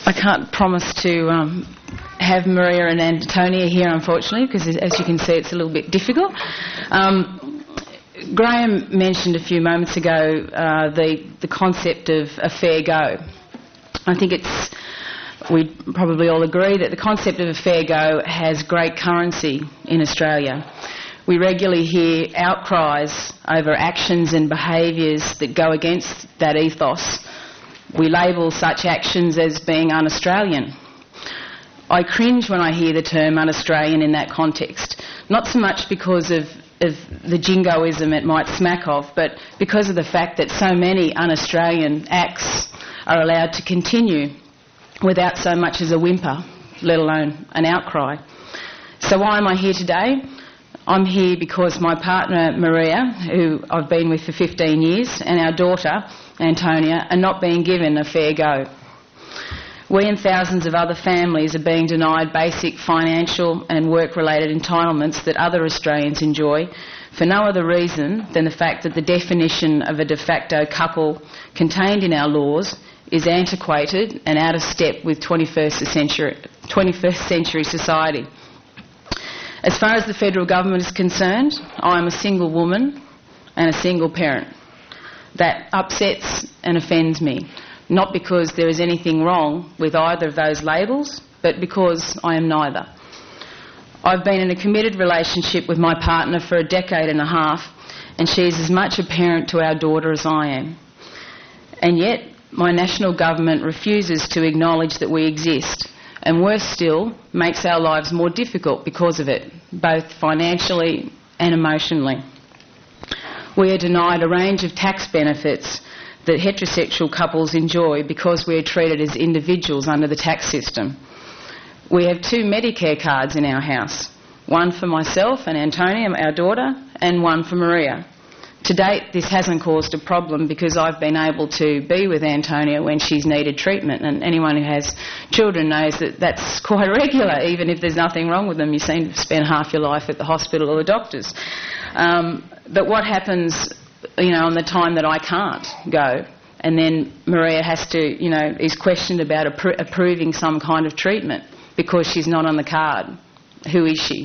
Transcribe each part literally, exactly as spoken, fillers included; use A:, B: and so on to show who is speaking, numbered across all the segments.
A: I can't promise to um, have Maria and Antonia here, unfortunately, because as you can see it's a little bit difficult. Um, Graham mentioned a few moments ago uh, the, the concept of a fair go. I think it's, we probably all agree that the concept of a fair go has great currency in Australia. We regularly hear outcries over actions and behaviours that go against that ethos. We label such actions as being un-Australian. I cringe when I hear the term un-Australian in that context, not so much because of, of the jingoism it might smack of, but because of the fact that so many un-Australian acts are allowed to continue without so much as a whimper, let alone an outcry. So why am I here today? I'm here because my partner Maria, who I've been with for fifteen years, and our daughter Antonia are not being given a fair go. We and thousands of other families are being denied basic financial and work-related entitlements that other Australians enjoy for no other reason than the fact that the definition of a de facto couple contained in our laws is antiquated and out of step with twenty-first century, twenty-first century society. As far as the federal government is concerned, I am a single woman and a single parent. That upsets and offends me, not because there is anything wrong with either of those labels, but because I am neither. I've been in a committed relationship with my partner for a decade and a half, and she is as much a parent to our daughter as I am. And yet, my national government refuses to acknowledge that we exist, and worse still, makes our lives more difficult because of it, both financially and emotionally. We are denied a range of tax benefits that heterosexual couples enjoy because we are treated as individuals under the tax system. We have two Medicare cards in our house, one for myself and Antonia, our daughter, and one for Maria. To date, this hasn't caused a problem because I've been able to be with Antonia when she's needed treatment, and anyone who has children knows that that's quite regular. Even if there's nothing wrong with them, you seem to spend half your life at the hospital or the doctors. Um, but what happens, you know, on the time that I can't go, and then Maria has to, you know, is questioned about appro- approving some kind of treatment because she's not on the card. Who is she?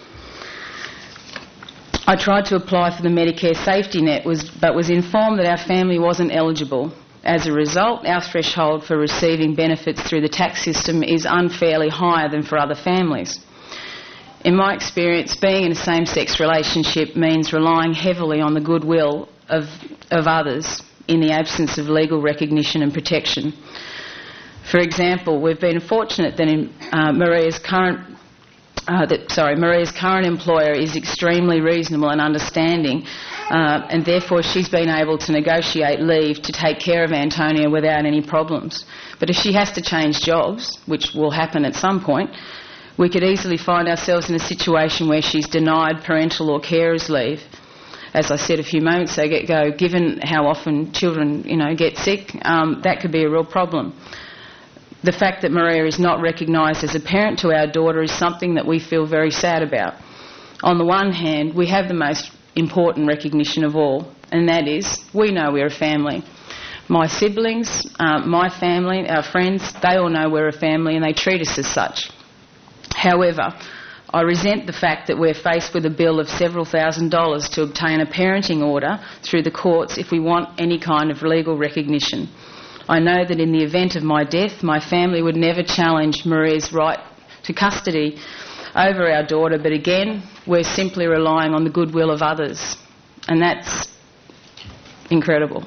A: I tried to apply for the Medicare safety net, was, but was informed that our family wasn't eligible. As a result, our threshold for receiving benefits through the tax system is unfairly higher than for other families. In my experience, being in a same-sex relationship means relying heavily on the goodwill of, of others in the absence of legal recognition and protection. For example, we've been fortunate that in uh, Maria's current Uh, that, sorry, Maria's current employer is extremely reasonable and understanding, uh, and therefore she's been able to negotiate leave to take care of Antonia without any problems. But if she has to change jobs, which will happen at some point, we could easily find ourselves in a situation where she's denied parental or carers leave. As I said a few moments ago, given how often children, you know, get sick, um, that could be a real problem. The fact that Maria is not recognised as a parent to our daughter is something that we feel very sad about. On the one hand, we have the most important recognition of all, and that is we know we're a family. My siblings, uh, my family, our friends, they all know we're a family and they treat us as such. However, I resent the fact that we're faced with a bill of several thousand dollars to obtain a parenting order through the courts if we want any kind of legal recognition. I know that in the event of my death, my family would never challenge Maria's right to custody over our daughter, but again, we're simply relying on the goodwill of others, and that's incredible.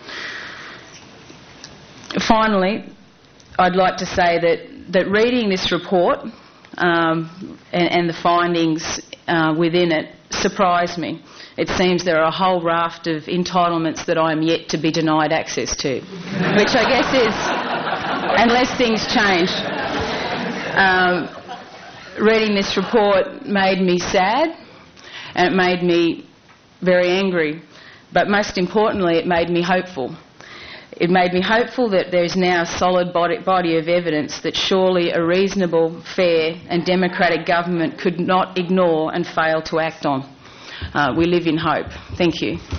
A: Finally, I'd like to say that, that reading this report um, and, and the findings uh, within it surprised me. It seems there are a whole raft of entitlements that I am yet to be denied access to, which I guess is, unless things change. Um, reading this report made me sad, and it made me very angry, but most importantly it made me hopeful. It made me hopeful that there is now a solid body, body of evidence that surely a reasonable, fair and democratic government could not ignore and fail to act on. Uh, we live in hope. Thank you.